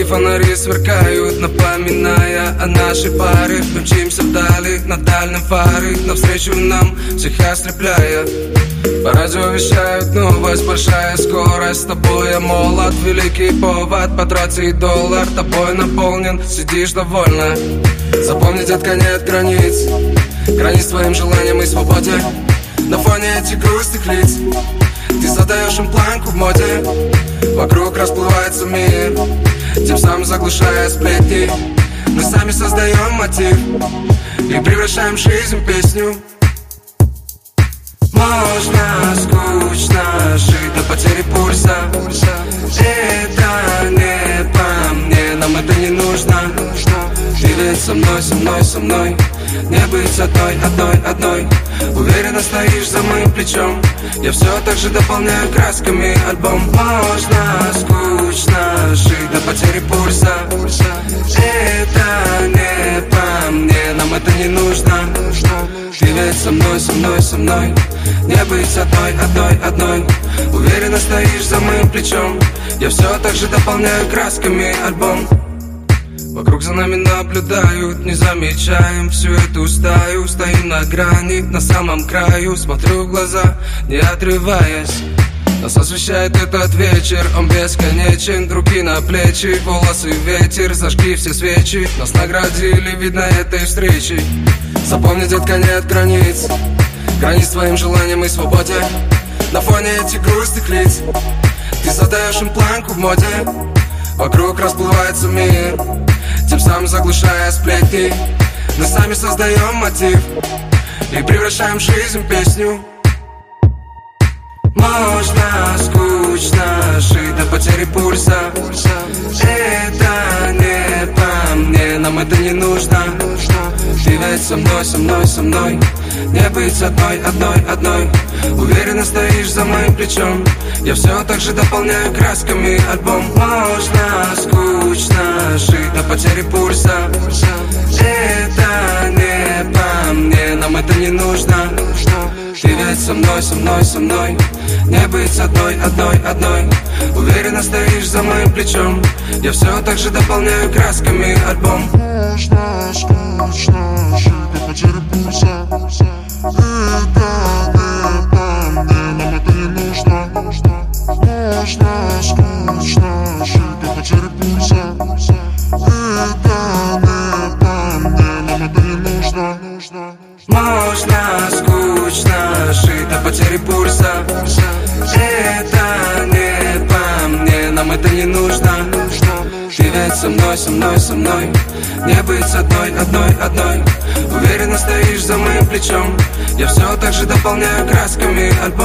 Дороги фонари сверкают, напоминая о нашей паре. Мчимся вдали, на дальнем фары, навстречу нам, всех ослепляя. По радио вещают новость, большая скорость. С тобой я молод, великий повод, потрати доллар. Тобой наполнен, сидишь довольна. Запомни, детка, нет границ, границ твоим желаниям и свободе. На фоне этих грустных лиц ты задаешь им планку в моде. Вокруг расплывается мир, тем самым заглушая сплетни. Мы сами создаем мотив и превращаем жизнь в песню. Можно скучно жить до потери пульса. Это не по мне, нам это не нужно. Ты ведь со мной, со мной, со мной. Не быть одной, одной, одной. Уверенно стоишь за моим плечом. Я все так же дополняю красками альбом. Можно скучно жить до потери пульса. Это не по мне, нам это не нужно. Ты ведь со мной, со мной, со мной. Не быть одной, одной, одной. Уверенно стоишь за моим плечом. Я все так же дополняю красками альбом. Вокруг за нами наблюдают, не замечаем всю эту стаю. Стоим на грани, на самом краю. Смотрю в глаза, не отрываясь. Нас освещает этот вечер, он бесконечен. Руки на плечи, волосы ветер. Зажги все свечи, нас наградили, видно, этой встречей. Запомни, детка, нет границ, границ твоим желаниям и свободе. На фоне этих грустных лиц ты задаешь им планку в моде. Вокруг расплывается мир, тем самым заглушая сплетни. Мы сами создаем мотив и превращаем жизнь в песню. Можно скучно жить до потери пульса. Это не по мне, нам это не нужно. Ты ведь со мной, со мной, со мной. Не быть одной, одной, одной. Уверенно стоишь за моим плечом. Я все так же дополняю красками альбом. Можно скучно жить до потери пульса. Это не по мне, нам это не нужно. Ты ведь со мной, со мной, со мной. Не быть одной, одной, одной. Уверенно стоишь за моим плечом. Я все так же дополняю красками альбом. Можно скучно жить до потери пульса. Это не по мне, нам это не нужно. Можно скучно жить до потери пульса. Это не по мне, нам это не нужно. Можно скучно жить до потери пульса. Это не по мне, нам это не нужно. Ты ведь со мной, со мной, со мной. Не быть одной, одной, одной. Уверенно стоишь за моим плечом. Я все так же дополняю красками альбом.